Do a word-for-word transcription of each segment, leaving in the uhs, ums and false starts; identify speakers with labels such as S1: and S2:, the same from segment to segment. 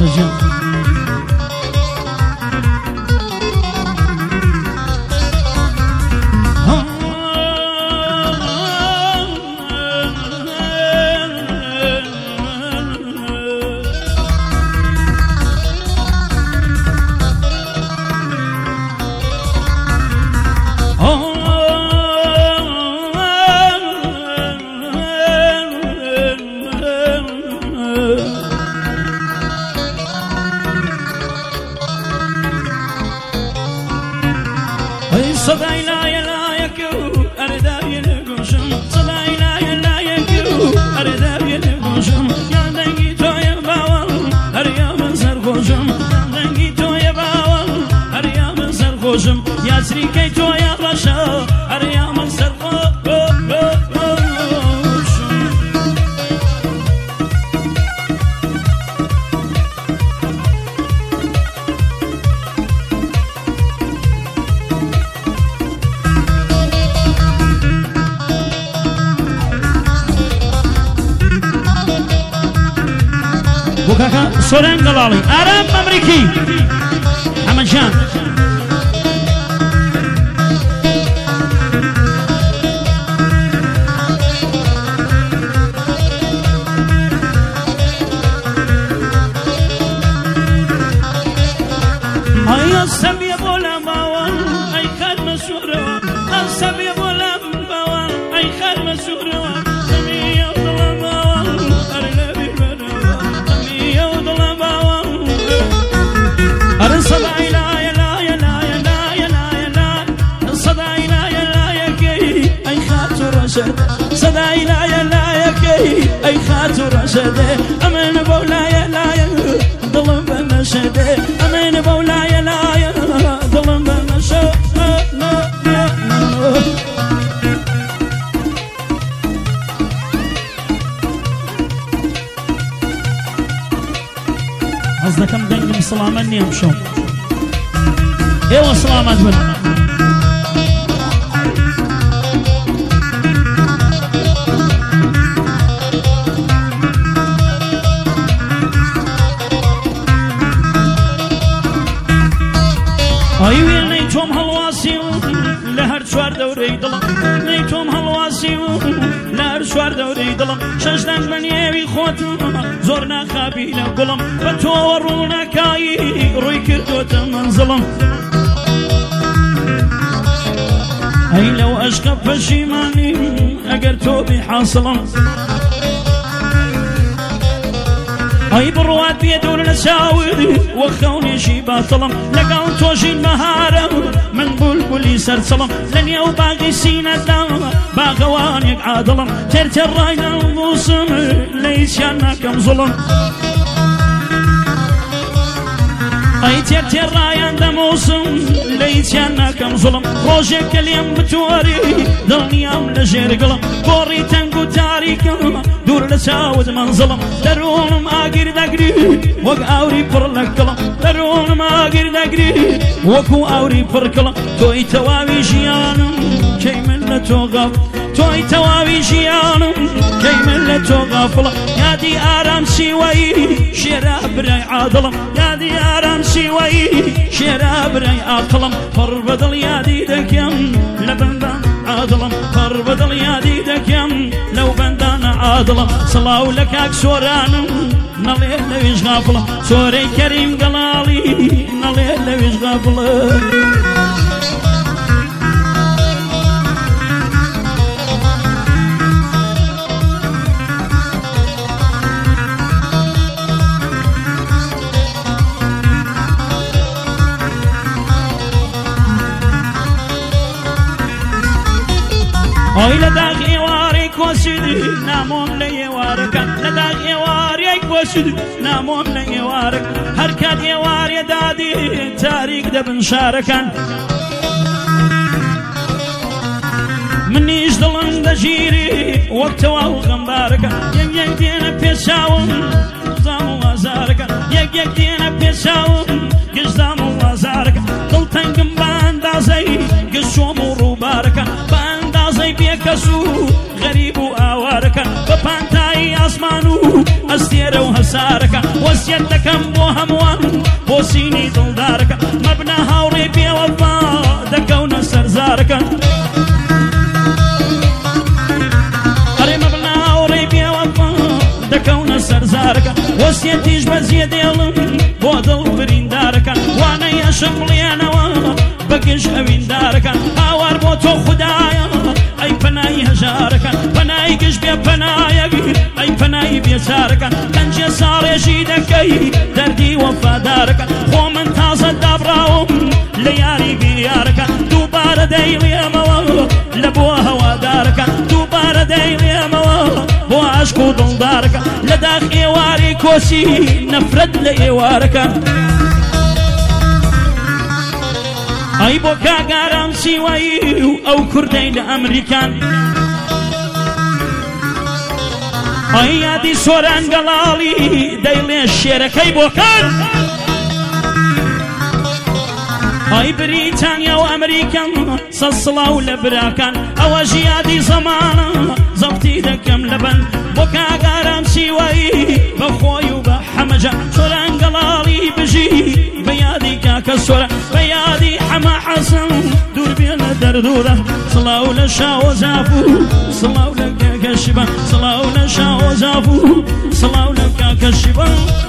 S1: باشە
S2: صدای لای لایکو اردای نگوشم صدای لای لایکو اردای نگوشم یادنگی توی باوم هریام سرخوشم یادنگی توی باوم هریام سرخوشم یاسریکی توی رشا هریام سرخوشم
S1: بوكاكا سوران قلالي ارام امريكي محمد جان
S2: هيا السبي بولا باوان اي خاد مسورة السبي بولا باوان اي خاد مسورة سمي وضلا باوان ارلبي بنا سمي وضلا باوان
S1: صداي
S2: لا يا لا يا لا يا لا يا لا يا لا صداي لا يا لا يا كي اي خاطر رشد صداي لا يا لا يا كي اي خاطر رشد امن بولا يا لا يا ظلم بنشد امن بولا يا لا يا ظلم بنشد
S1: قصدكم دنگم سلامت نیم شو ايوه سلامت بنا
S2: ايوه نيتهم هالواسي لهر شوار دوري ظلم نيتهم هالواسي لهر شوار دوري ظلم شجدان من يبي خوتم زورنا خابينا قلم فتورونا كاي روي كردوت من ظلم اي لو اشقى فشيماني اقر توبي حاصلم اي بروات بيدور نساود وخوني شي باطلم لقاو توجي المهارة من بلبلي سرسلم لن يو باقي سينا دام باغوانيك عادلم ترتر راينا الموسم ليس يانا كم ظلم اي ترتر رايان دا موسم ليس يانا كم ظلم روجك اليوم بتوري ظلني ام لجير قلم بوري تنقو تاريكم دور لساود من ظلم درون ما قرد اقري وق اوري فرلك قلم درون ما قرد اقري وكو اوري فرقلم توي تواوي جيانم كي من لتوغف توي تواوي جيانم كي من لتوغف يا دي ارام سيوي شراب راي عادلم يا دي ارام سيوي شراب راي عقلم فربدل يا دي دكيم لبندان عادلم فربدل يا دي دكيم لو بندان عادلم صلاو لك اكسورانم نلي لويش غافلة سوري كريم قلالي نلي لويش غافلة اوي لداغي واريك وسيدي نامون لي وارك لداغي واريك وسيدي نامون لي وارك هركاد يواري دادي تاريك دبن شاركان مني ظلم دجيري وقت وغم بارك يك يك دينا بيساوم قزام وزارك يك يك دينا بيساوم قزام وزارك قلتن قنبان دازي قشوم وروبارك زي بيكسو غريب وآوارك ببانتاي أسمانو ئەستێرە و هەسارەکە وەسیەت دەکەم بۆ هەمووان بۆ سینی دڵدارەکە مەبنە هاوڕێ بێوەفا دەکەونە سەرزارەکە ئەرێ مەبنە هاوڕێ بێوەفا دەکەونە سەرزارەکە وەسیەتیش بەزیە دێڵم بۆ دڵ بریندارەکە وانەی ئەشم بڵێنەوە بەگشت ئەویندارەکە هاوار بۆ تۆ خودایە ئەی پەنای هەژارەکە پەنای گشت بێ پەنایەک ئەی پەنای بێچارەکە تەنجێ ساڕێژی دەکەی دەردی وەفادارەکە خۆ من تازە دابڕاوم لە یاری بێیارەکە دووبارە دەیڵێمەوە لە بۆ هەوادارەکە دووبارە دەیڵێمەوە بۆ عاشق و دڵدارەکە لە داخ ئێواری کۆچی نەفرەت لە ئێوارەکە ئەی بۆ کاگاران سیوایی و ئەو کوردەی لە ئەمریکان ئەی یادی سۆران گەڵاڵی دەیڵێ شێرەکەی بۆکان ئەی بریتانیا و ئەمریکان سەد سڵاو لە براکان ئەوە ژیادی زەمانە زەبتی دەکەم لەبەن بۆ کاگاران سیوایی بە خۆی و بە حەمەجە سۆران گەڵاڵی بژی بە یادی کاکە سۆرە بە یادی حەمە حەسەن دوور بێنە دەردوورە سڵاو لە شاوە زافو سڵاو لە کاکە شیبە سڵاو لە شاوە زافو سڵاو لە کاکە شیبە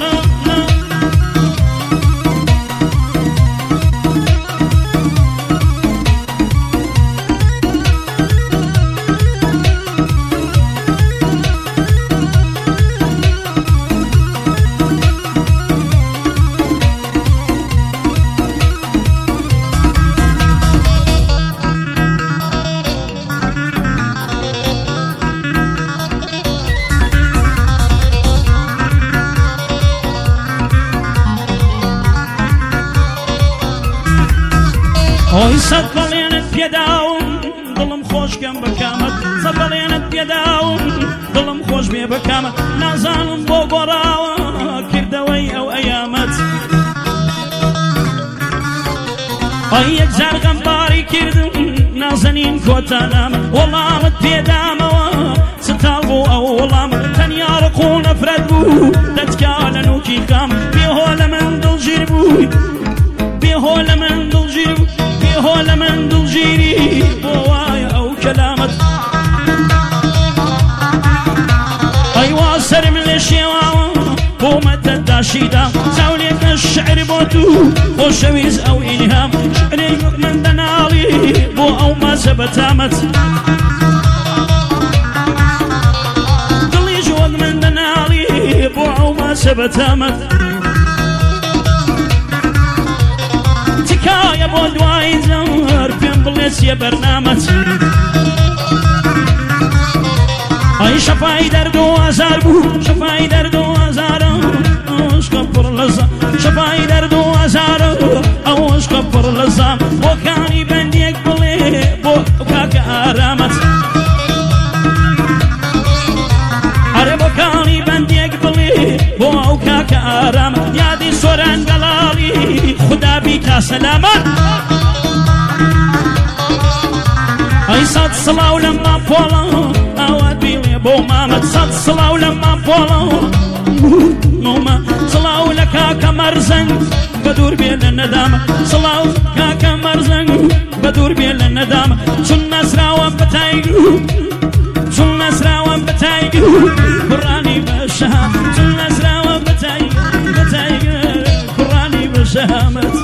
S2: ئۆی سەد بەڵێنت پێداوم دڵم خۆشکەم بە کامەت سەد بەڵێنت پێداوم دڵم خۆش بێ بە کامەت نازانم بۆ گۆڕاوە کردەوەی ئەو ئەیامەت ئەی یەکجار غەمباری کردم نازەنین کۆتانام وەڵامت پێدامەوە ستاڵ بوو ئەو وەڵام تەنیا ڕق و نەفرەت بوو دەتکا لە نوکی خام بێهۆ لە من دڵگیر بووی بێهۆ لە من دڵگیر بوو بێهۆ لە من دڵگیری بۆ وایە ئەو کەلامەت ئەی وا سەرم لێ شێواوە بۆمەتە داشیدا چاولێکە شعر بۆ تو خۆشەویست ئەو ئیلهام شعرێک من دەناڵی بۆ ئەو مازە بەتامەت دڵیش وەک من دەناڵی بۆ ئەو مازە بەتامەت تکایە بۆ دوای زەوەر پێم بڵێ چیە بەرنامەت ئەی شەفای دەرد و ئازار بوو شەفای دەرد و ئازارە ئەوشکە پڕ لە زام شەفای دەرد و ئازارە ئەوشکە پڕ لە زام بۆ کانی بەندێک بڵێ بۆ کاکە ئارامەت ئەرێ بۆ کانی بەندێک بڵێ بۆ ئەو کاکە ئارامەت یادی سۆران گەڵاڵی خدا بیکا سەلامەت ئەی سەد سڵاو لە ماپۆڵە ئاوات بیڵێ بۆ مامەت سەد سڵاو لە ماپۆڵە نۆمە سڵاو لە کاکە مەرزەنگ بە دوور بێ لە نەدامە سڵاو کاکە مەرزەنگ بە دوور بێ لە نەدامە چون نەسراوە بەتایگ چون نەسراوە بەتایگ کوڕانی بەشەها چون نەسراوە بەتایگ بەتایگ کوڕانی بەشەهامەت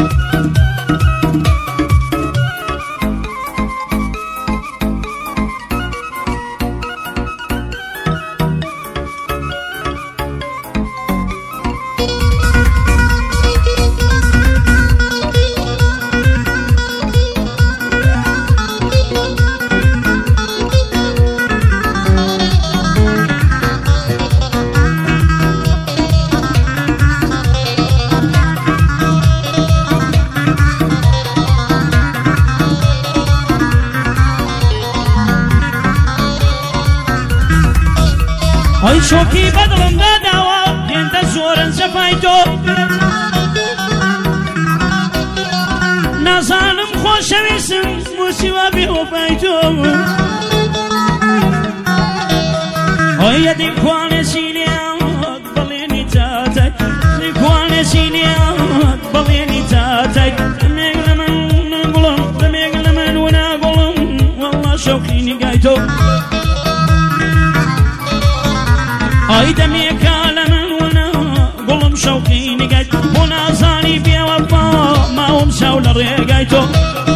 S2: ئەی چۆکی بەدڵم داداوە هێندە زۆرن سەفای تۆ نازانم خۆشەویستم موسیوە بێوەفای تۆ ئەی یەدی کوانێ سیلێ كسينيات بليني تاتي دميق لمن قلم دميق لمن ونا قلم والله شوقيني قايتو اي دميق لمن ونا قلم شوقيني قايتو ونازاني بيا وفا ما هم شاول الريقايتو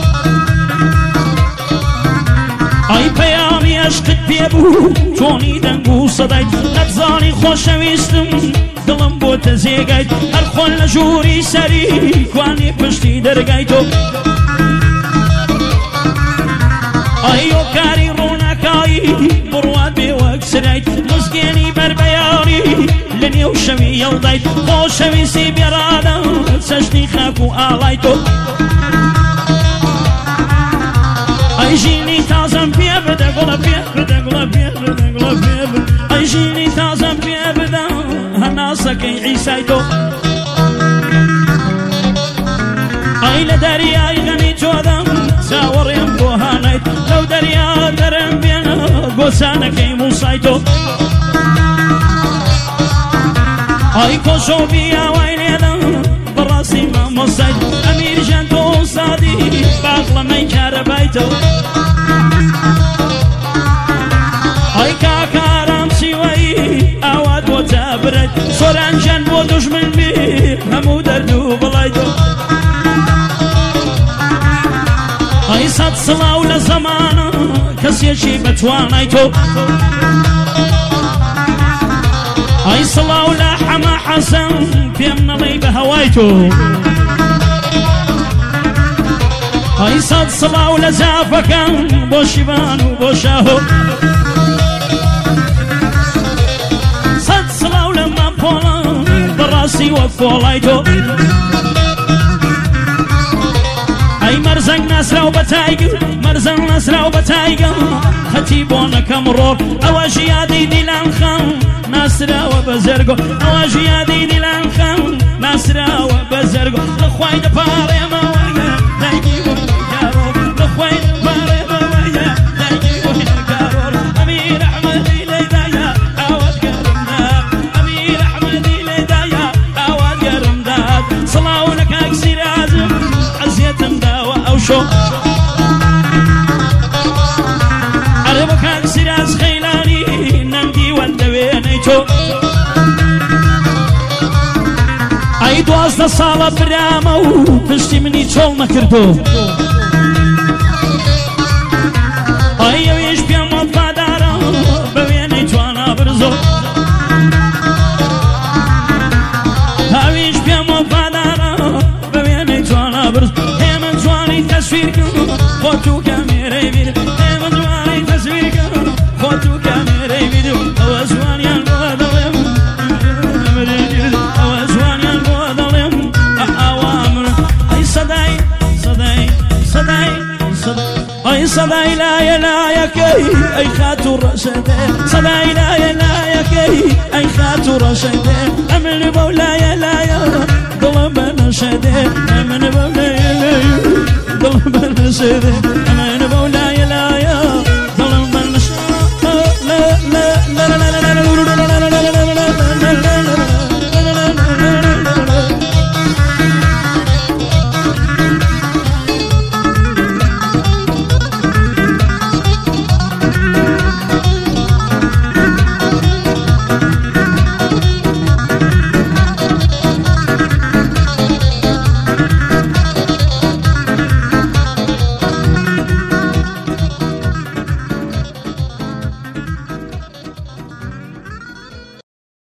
S2: اي بيامي اشقد بيبو توني دنقو صدايت نتزاني خوشويستم دلم بو تزيقايت هرخون لجوري سري كواني پشتی درقايتو ايو كاري روناكاي برواد بيوك سرايت مزقيني بربياري لني وشوي يلدايت خوشوي سي بيرادا سجني خاكو آلايتو اي جيني تازم بيبدا قولا بيبدا قولا بيبدا قولا بيبدا اي جيني تازم بيبدا هناسكي عيسايتو اي لدرياي غني جودم ساور ينبو هانايت لو دريا درم بينا قوسانكي موسايتو اي كوشو بيا ويني دم براسي ما موسايت امير جانتو صادي باقلا من كاربايتو اي كاكارام سيوي اواد وتابرد صوران جان ودشمن بي همو دردو بلايتو اي صد صلاو لزمانا كسي شي بتوانايتو اي صلاو لحما حسن بيمنا لي بهوايتو اي صد صلاو لزافكا بوشيبان وبوشاهو صد صلاو لما بولا براسي وفولايتو اي مرزق ناسراو بتايق مرزق ناسراو بتايق خطيبونا كمرور اواجي يادي دي لانخان ناسراو بزرقو اواجي يادي دي لانخان ناسراو بزرقو لخواي دباري ما ويا دايقي ويا لخواي دباري ما ويا دايقي ويا امير احمد ليدايا عواد قرمداد امير احمد ليدايا عواد قرمداد صلاو لك اكسير عزم عزيت مداوى او شو عربك اكسير عز خيلاني نمدي واندوينيتو اي دوازده ساڵە برامە و پشتی منی چۆڵ نەکردو ئای ئەویش پێم وەفادارە بە وێنەی جوانە برزۆ ئەویش پێم وەفادارە بە وێنەی جوانە برز هێمە جوانی تەسویرکەم خۆت و کامێرەی بیر هێمە جوانی تەسویرکەم خۆت و کامێرەی بیر ئەوە جوانیان بۆ دەڵێم ئەوە جوانیان بۆ دەڵێم اي صداي لا يا لا يا كي اي خاتو رشدي صداي لا يا لا يا كي اي خاتو رشدي امن بولا يا لا يا قلب نشدي امن بولا يا لا يا قلب نشدي